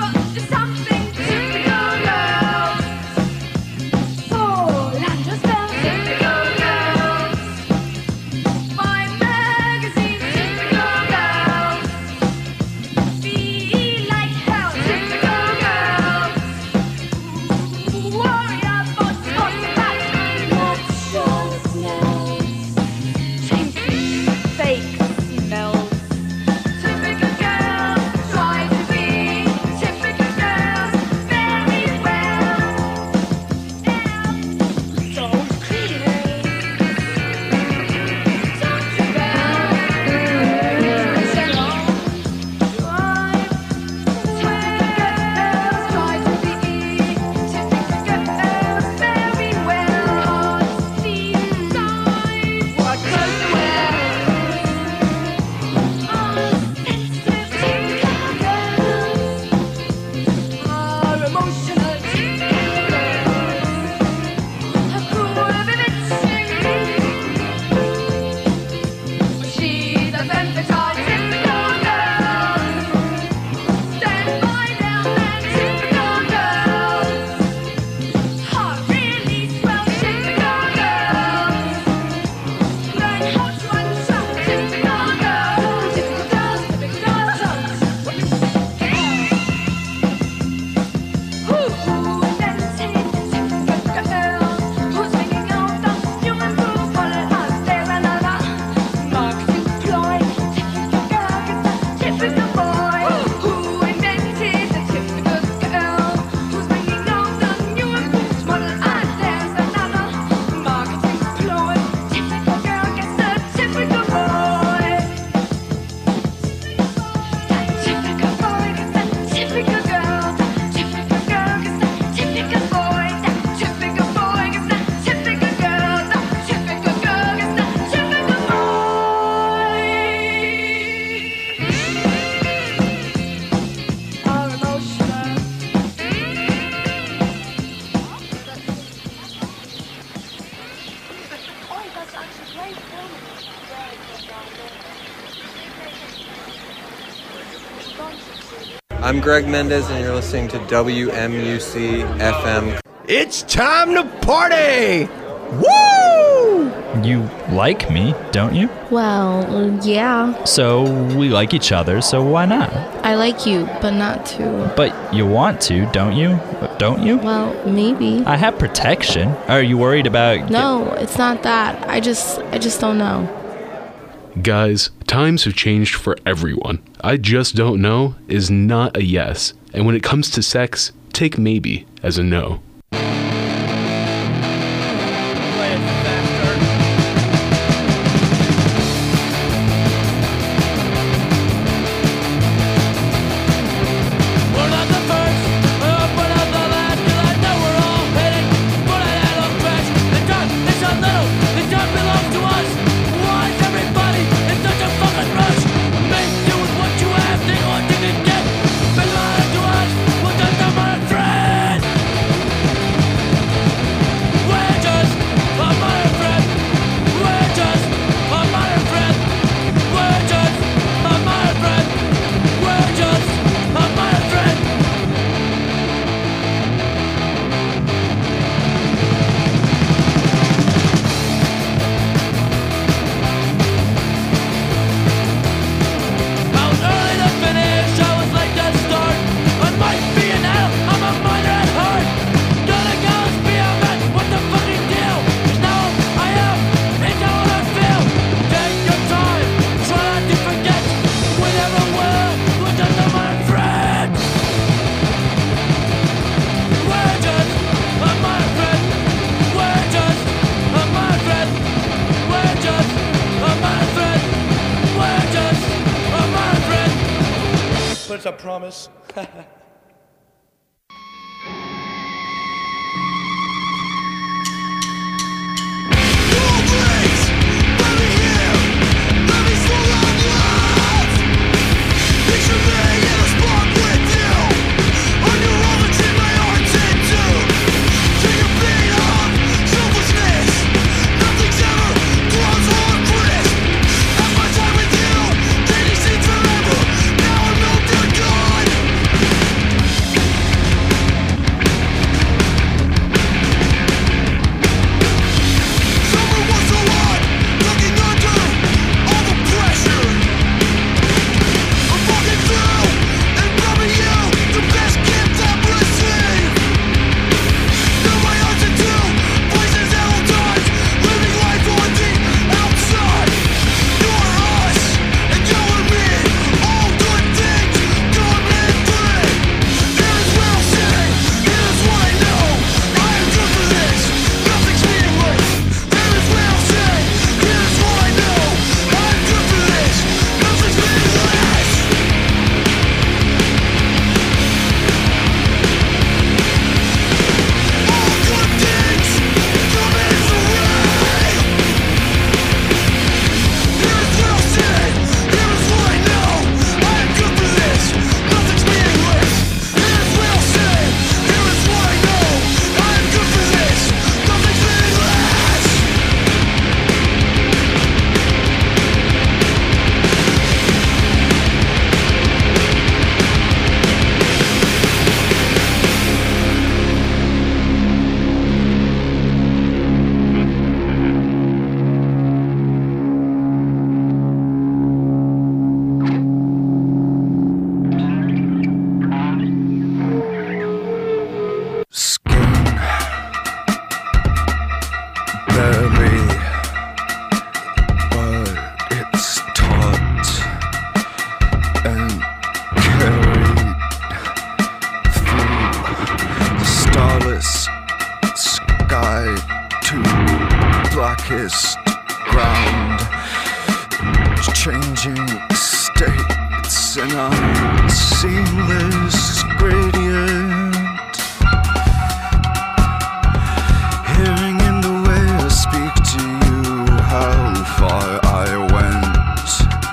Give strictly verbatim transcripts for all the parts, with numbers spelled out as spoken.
I'm Greg Mendez, and you're listening to W M U C F M. It's time to party! Woo! You like me, don't you? Well, yeah. So we like each other, so why not? I like you, but not to. But you want to, don't you? Don't you? Well, maybe. I have protection. Are you worried about... No, it's not that. I just, I just don't know. Guys, times have changed for everyone. I just don't know is not a yes. And when it comes to sex, take maybe as a no. It's a promise. Now I know they're gone. blackest ground, changing states in a seamless gradient. Hearing in the way I speak to you how far I went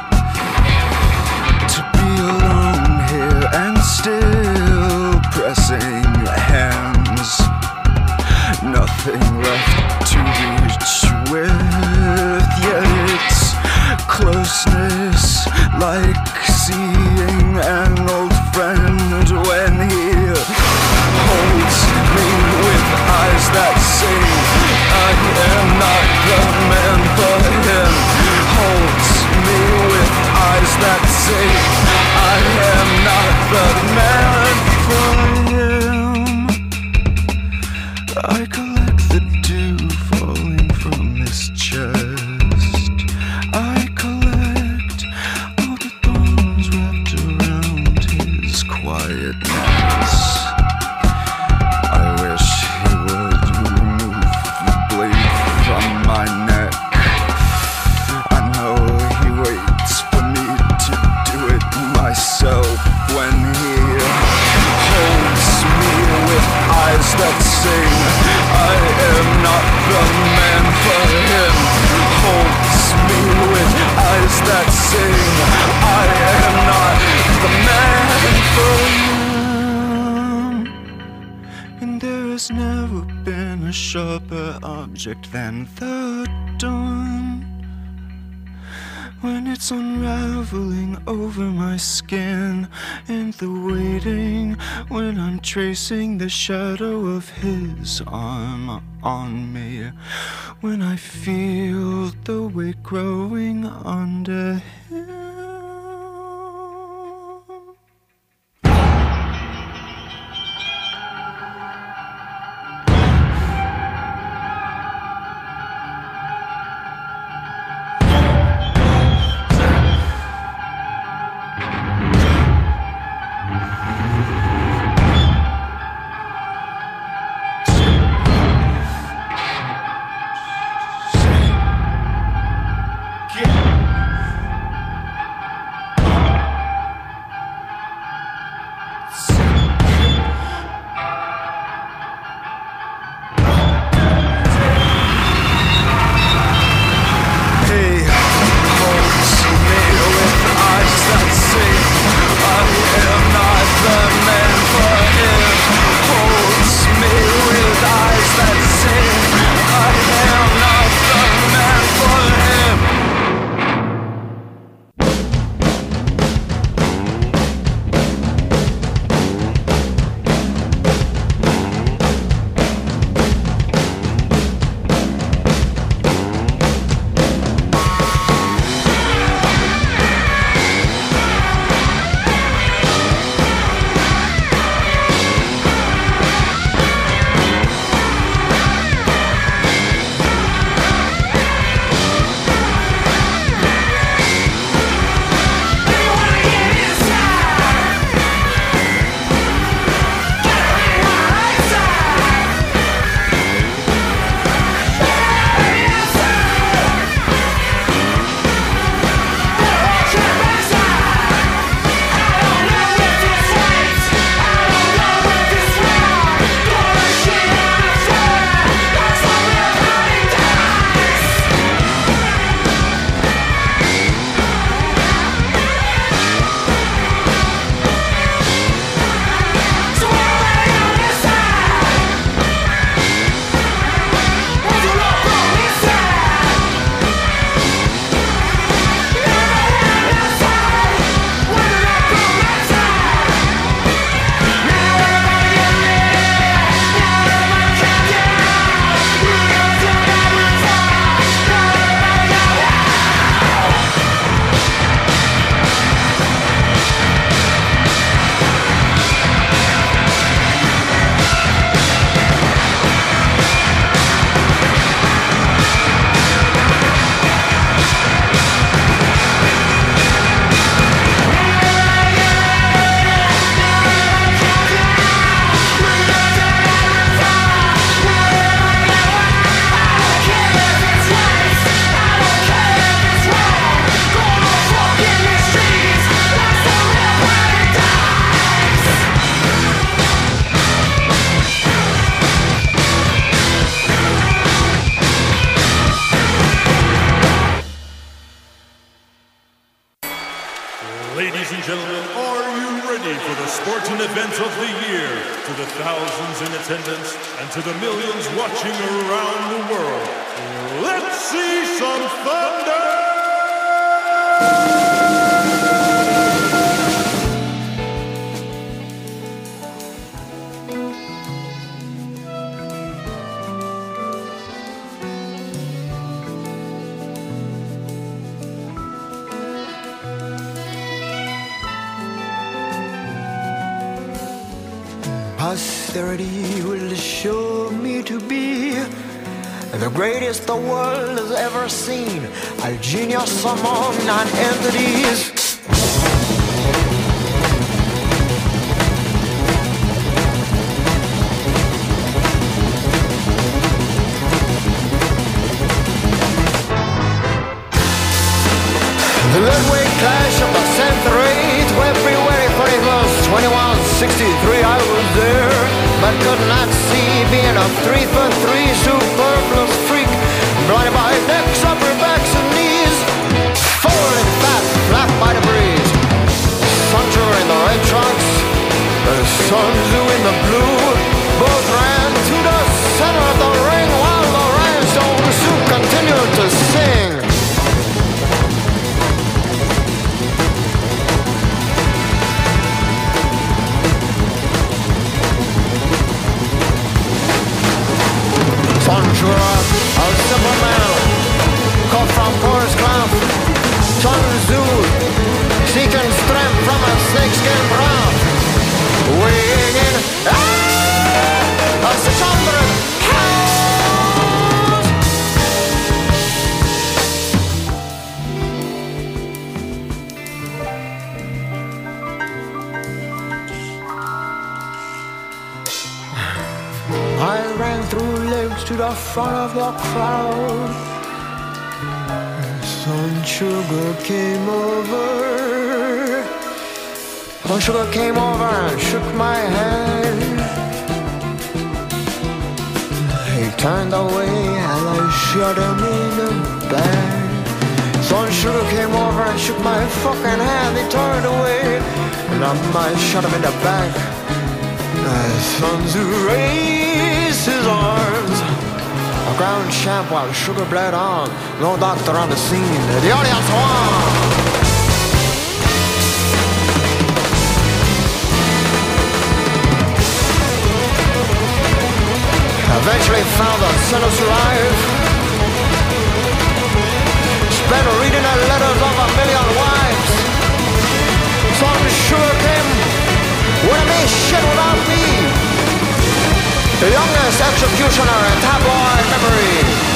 to be alone here and still pressing hands. Nothing left to reach with, yet it's closeness like seeing an old friend when he holds me with eyes that say I am not the man for him. Holds me with eyes that say I am not the man for him. I collect the dew falling from his chest. I collect all the thorns wrapped around his quietness. I wish he would remove the blade from my neck. I know he waits for me to do it myself when he holds me with eyes that sing I am not the man for him. Holds me with eyes that sing I am not the man for him. And there has never been a sharper object than the dawn, when it's unraveling over my skin, and the waiting when I'm tracing the shadow of his arm on me, when I feel the weight growing under him. event of the year, to the thousands in attendance and to the millions watching around the world. Let's see some thunder! Posterity will show me to be the greatest the world has ever seen, a genius among non-entities. The Ludwig clash of the century, February thirty-first, twenty-one sixty-three, I was there, but could not see, being a three for three superfluous freak, blinded by necks, upper backs, and knees, falling fat, flapped by the breeze. Sancho in the red trunks, the Sun Tzu in the blue, both ran to the center of the ring while the rhinestone suit continued to sing. Sanjura, a simple man, caught from Forest Cloud. Sun Tzu, seeking strength from a snakeskin brown. Weighing in, ah, a six hundred pounds. I ran through legs to the front of the crowd. Sun Sugar came over. Sun Sugar came over and shook my hand. He turned away and I shot him in the back. Sun Sugar came over and shook my fucking hand. He turned away and I might shot him in the back. Sun Tzu raised his arms. A ground champ while Sugar bled on. No doctor on the scene. The audience won. Eventually found the sinners alive. Spent reading the letters of a million wives. Sun Sugar came with me shit without me. The youngest executioner in tabloid memory.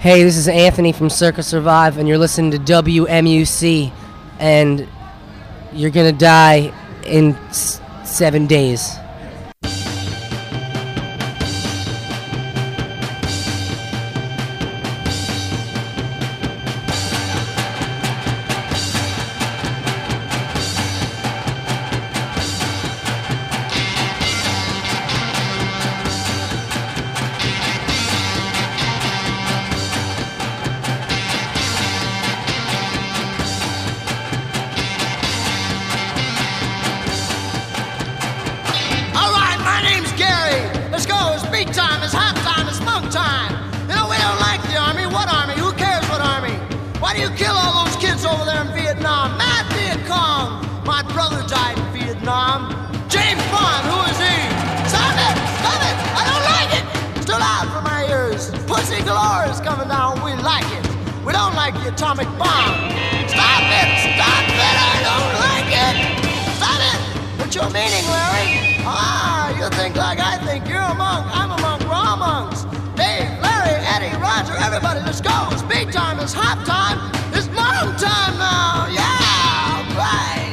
Hey, this is Anthony from Circa Survive, and you're listening to W M U C, and you're gonna die in s- seven days. All right, my name's Gary. Let's go. It's beat time. It's half time. It's monk time. You know, we don't like the army. What army? Who cares what army? Why do you kill all those kids over there in Vietnam? Mad Viet Cong. My brother died in Vietnam. James Bond, who is he? Stop it! Stop it! I don't like it! It's too loud for my ears. Pussy galore is coming down. We like it. We don't like the atomic bomb. Stop it! Stop it! I don't like it! Stop it! What's your meaning, Larry? Ah, you think like I think. You're a monk. I'm a monk. We're all monks. Dave, Larry, Eddie, Roger, everybody, let's go. It's beat time. It's hop time. It's monk time now. Yeah! Right!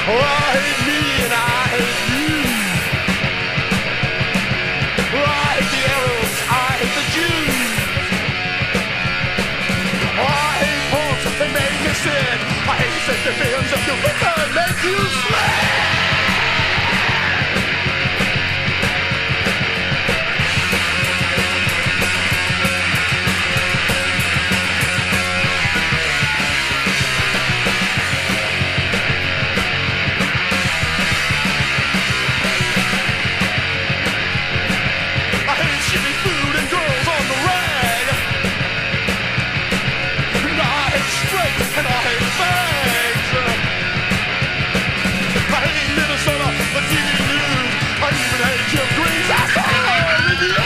Oh, I hate me and I hate you. Oh, I hate the Arabs, I hate the Jews. Oh, I hate punks, they make me sick. I hate the defense of your wicked make you slick. And I hate fags. I hate Minnesota, the T V news. I even hate Jim Green's asshole review.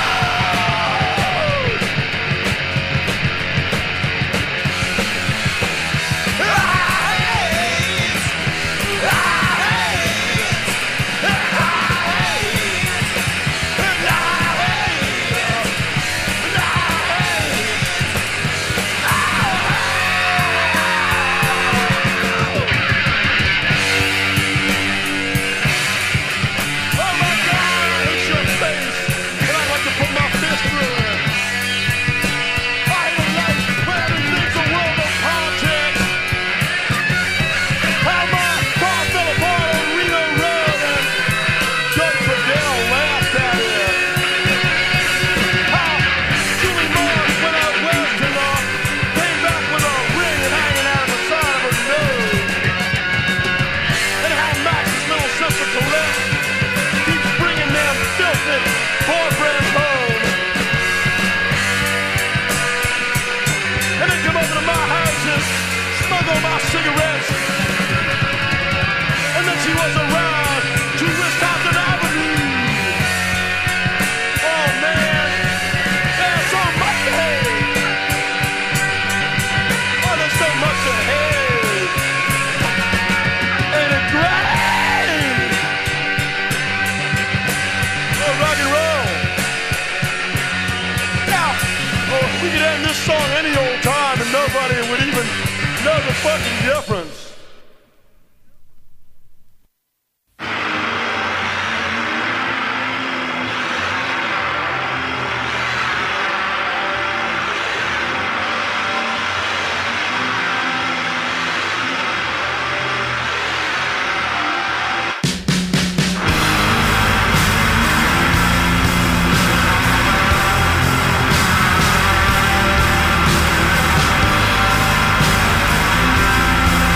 Cigarettes, and then she was around to Wisconsin Avenue. Oh man, there's so much to hate. Oh, there's so much to hate. Ain't it great? Oh, rock and roll. Now, oh, we could end this song any old time and nobody would even know the fucking difference. I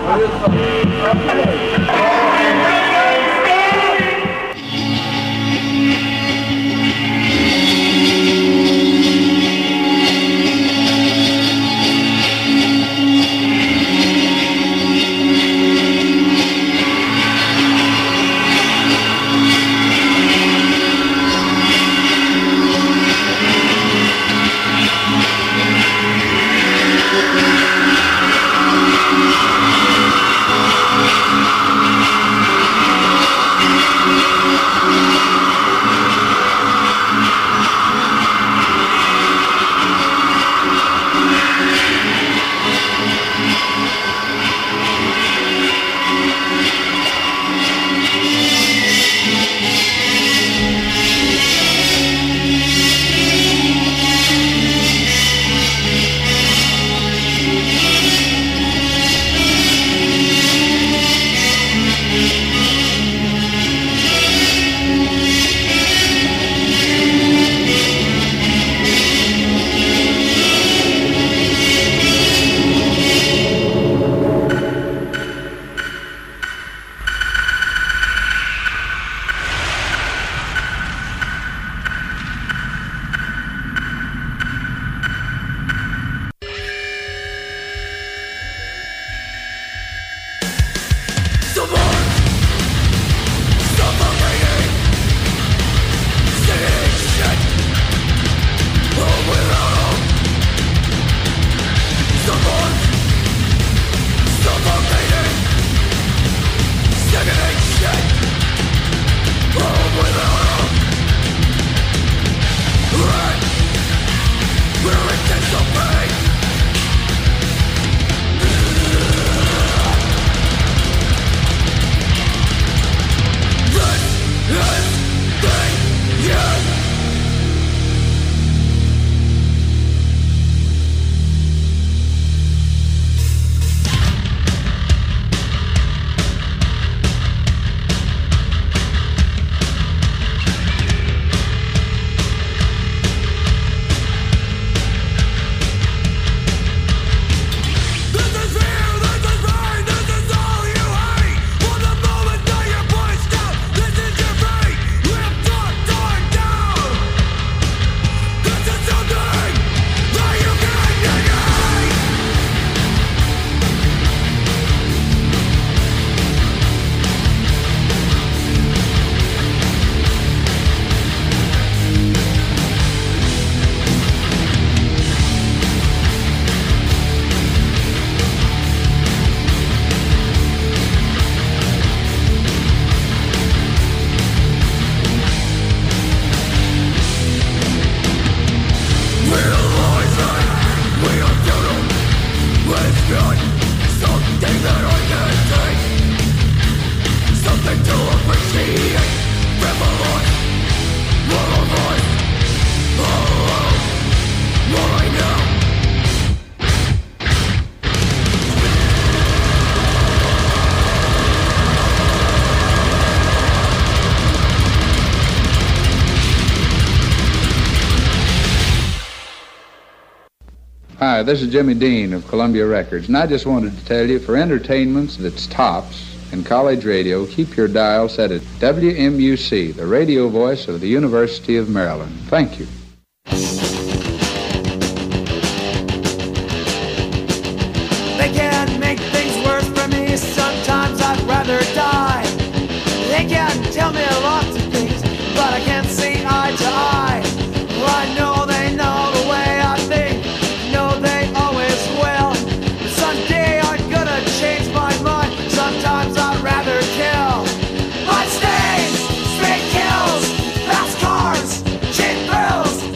Hi, this is Jimmy Dean of Columbia Records, and I just wanted to tell you, for entertainments that's tops in college radio, keep your dial set at W M U C, the radio voice of the University of Maryland. Thank you. They can make things worse for me, sometimes I'd rather die. They can tell me lots of things, but I can't see eye to eye. Well, I know they know the way I think, know they always will. But someday I'm gonna change my mind, sometimes I'd rather kill. Blood stains, straight kills, fast cars, cheap thrills.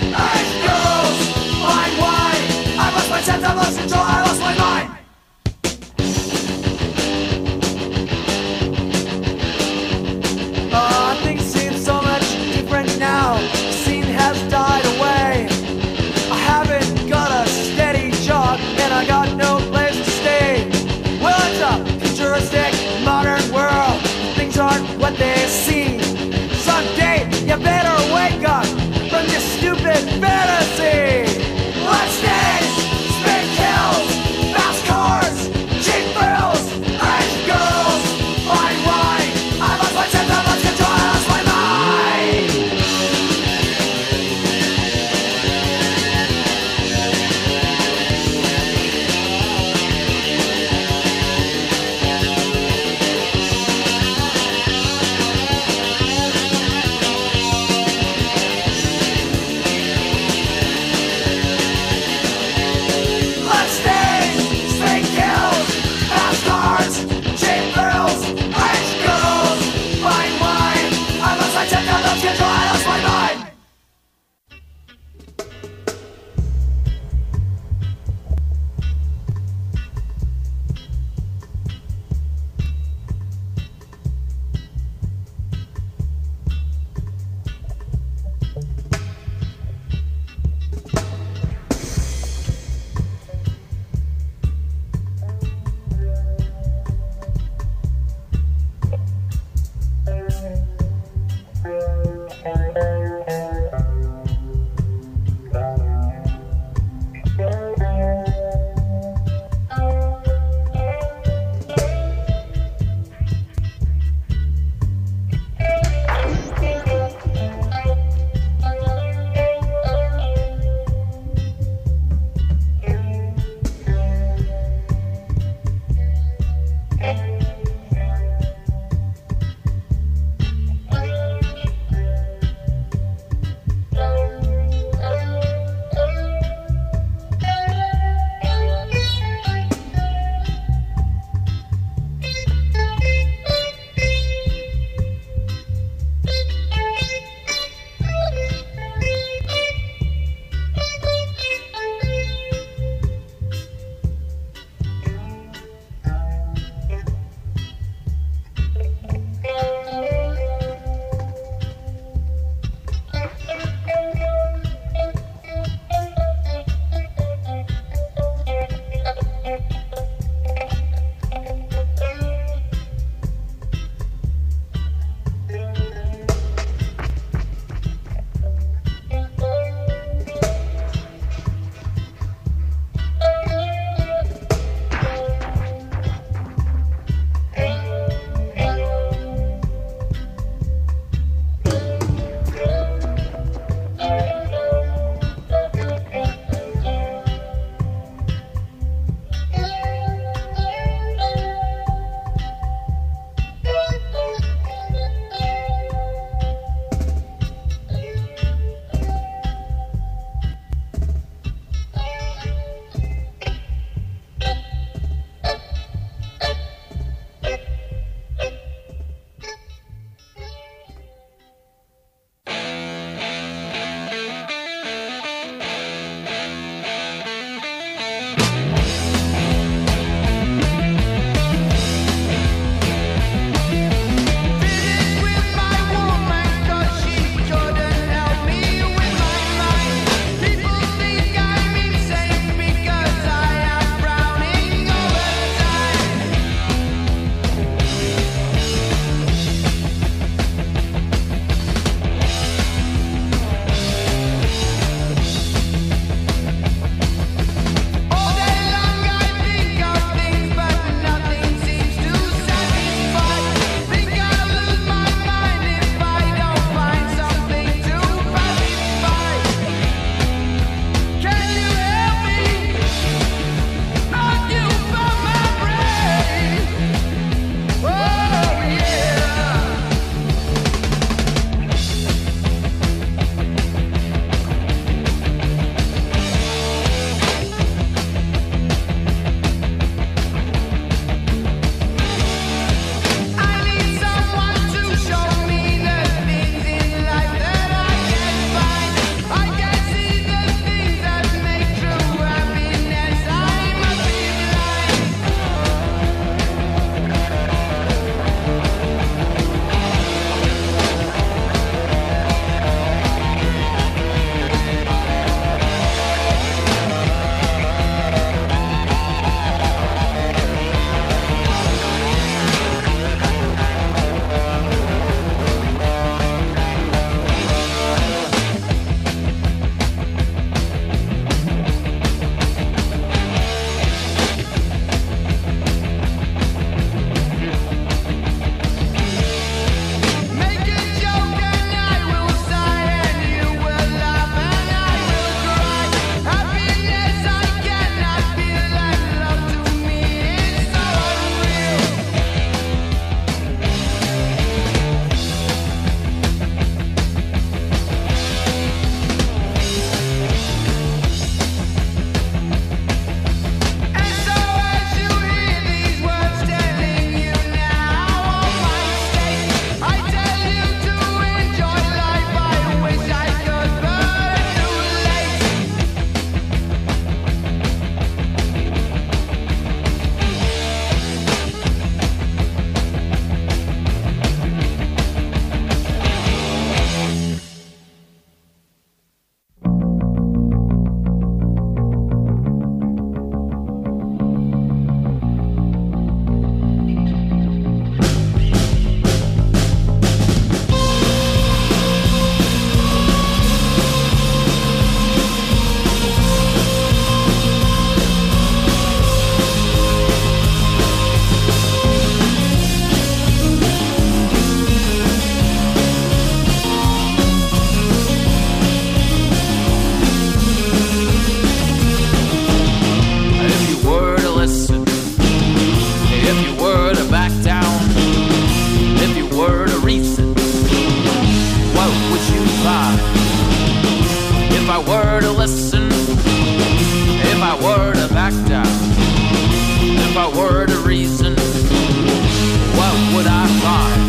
listen, if I were to back down, if I were to reason, what would I find?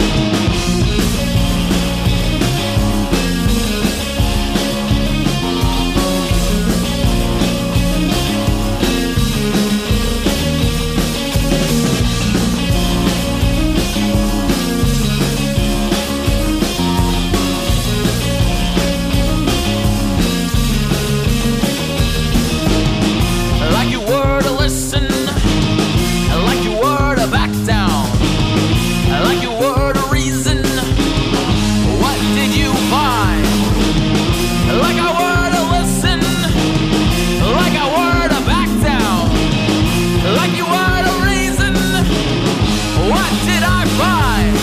Like you were to listen, like you were to back down, like you were to reason, what did you find? Like I were to listen, like I were to back down, like you were to reason, what did I find?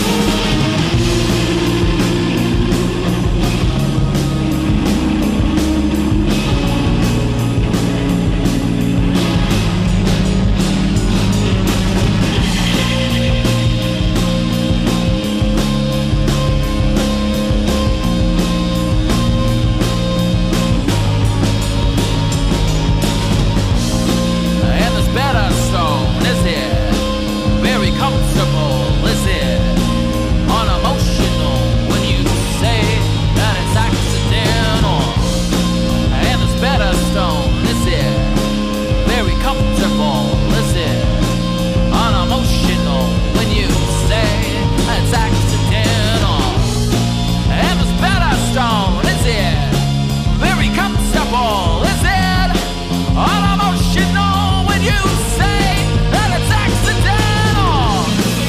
And this better stone, is it very comfortable? Is it unemotional when you say that it's accidental? And this better stone, is it very comfortable? Is it unemotional when you say that it's accidental? And this better stone, is it very comfortable? Is it unemotional when you say that it's accidental?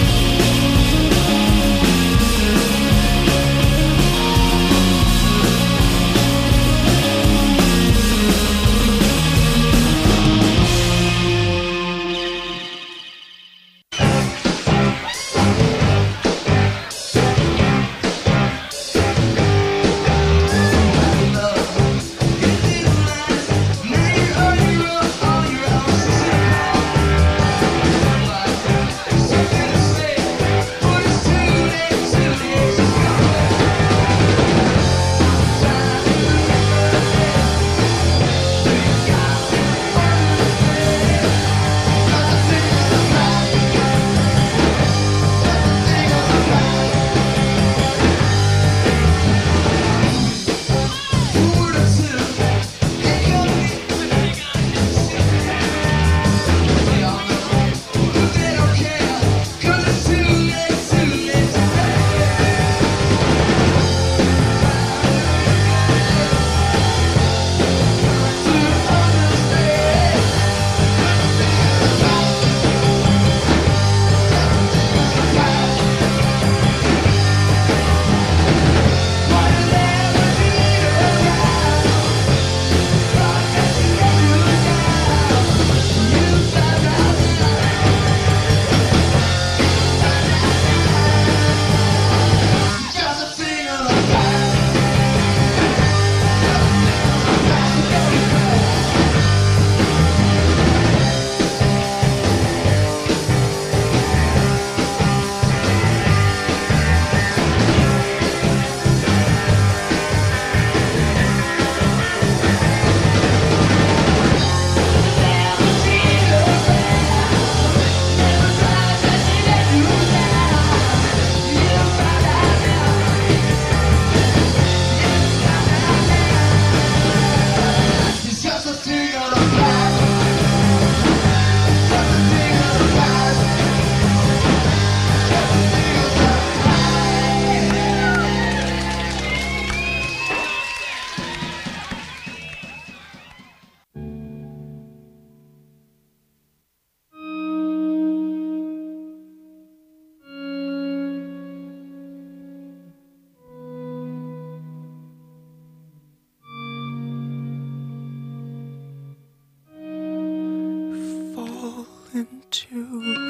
into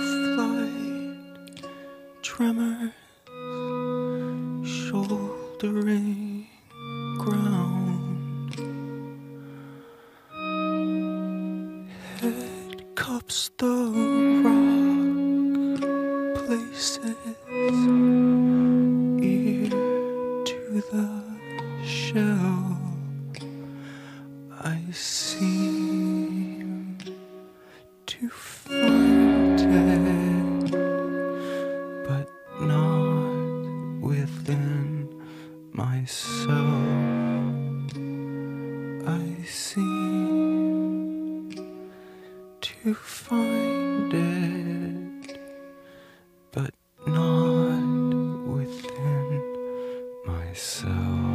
flight, tremors shouldering ground, head cups the rock places, ear to the shell. seem to find it, but not within myself. I seem to find it, but not within myself.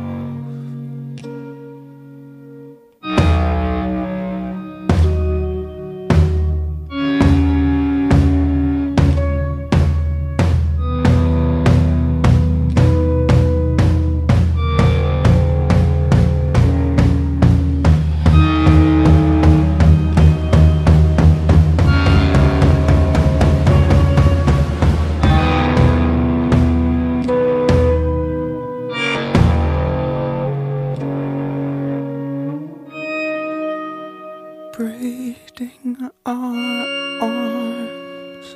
Braiding our arms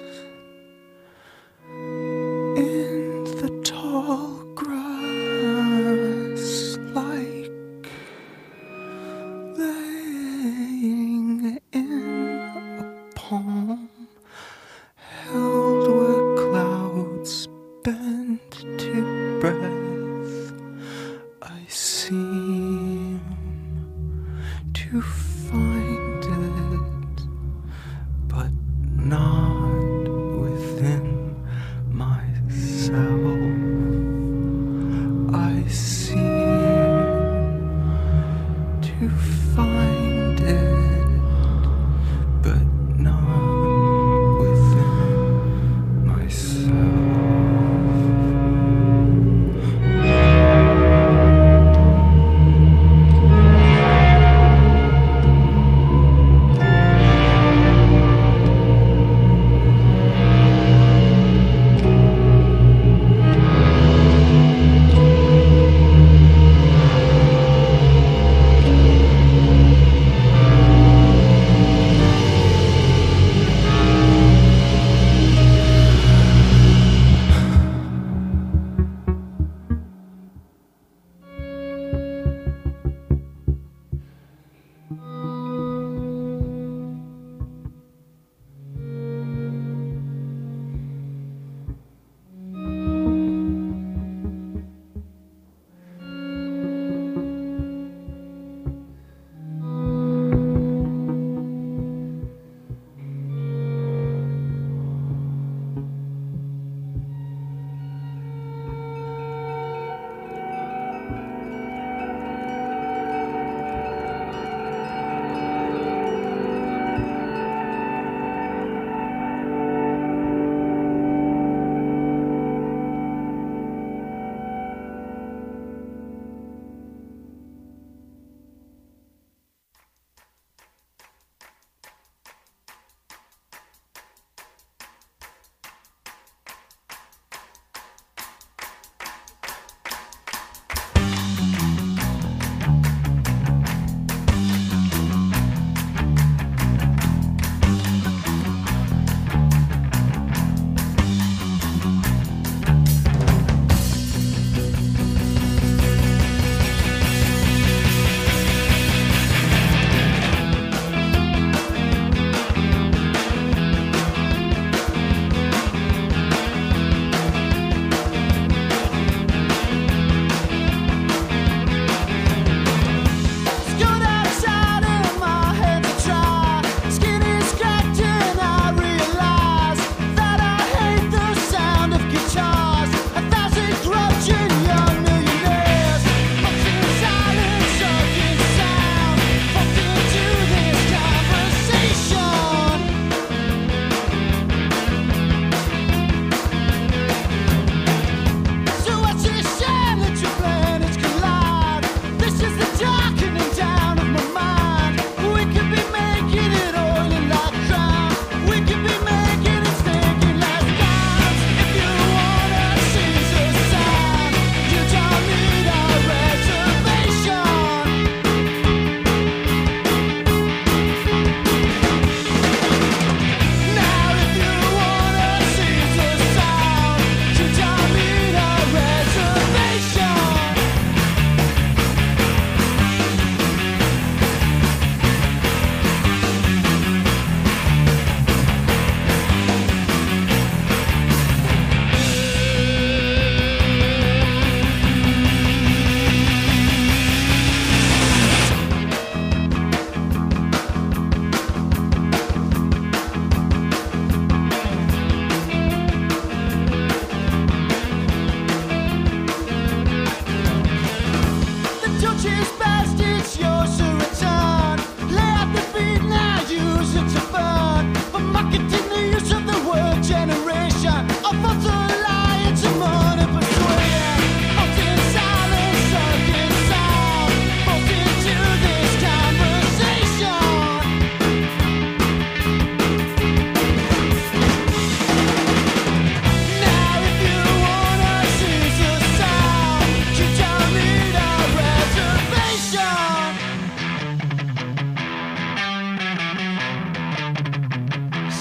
in the tall grass, like laying in a palm held where clouds bend to breath. I seem to find it, but not within myself. I seem to find it, but not within myself.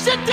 sit down.